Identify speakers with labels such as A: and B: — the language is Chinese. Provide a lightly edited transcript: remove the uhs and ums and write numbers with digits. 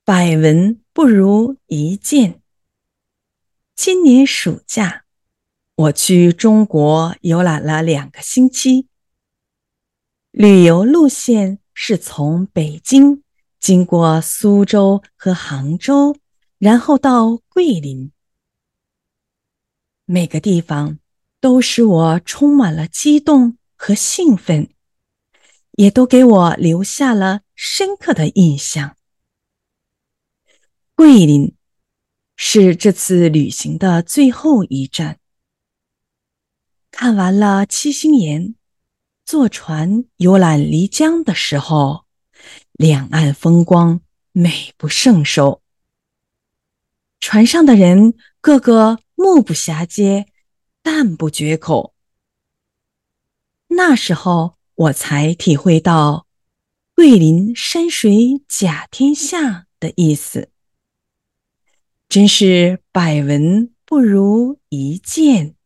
A: 百闻不如一见。今年暑假，我去中国游览了2个星期。旅游路线是从北京经过苏州和杭州，然后到桂林。每个地方都使我充满了激动和兴奋，也都给我留下了深刻的印象。桂林是这次旅行的最后一站。看完了七星岩，坐船游览漓江的时候，两岸风光美不胜收。船上的人个个目不暇接，赞不绝口。那时候我才体会到桂林山水甲天下的意思，真是百闻不如一见。